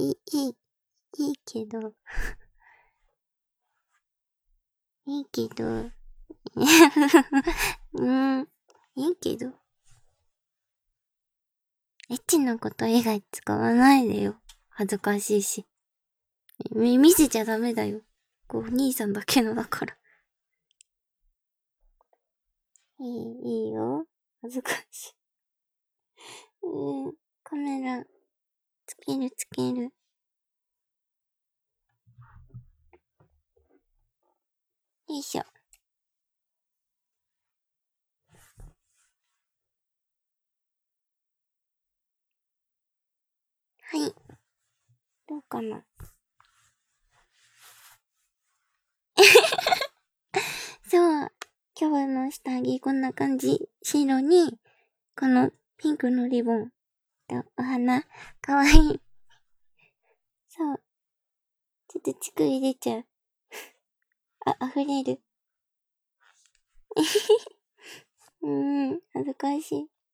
いいけど。いいけど。いいけど。エッチなこと以外使わないでよ。恥ずかしいし。見せちゃダメだよ。お兄さんだけのだから。いいよ。恥ずかしい。カメラ、つける。よいしょ。はい。どうかな。そう。今日の下着こんな感じ。白に、このピンクのリボンとお花。かわいい。そう。ちょっと乳首出ちゃう。溢れる。恥ずかしい。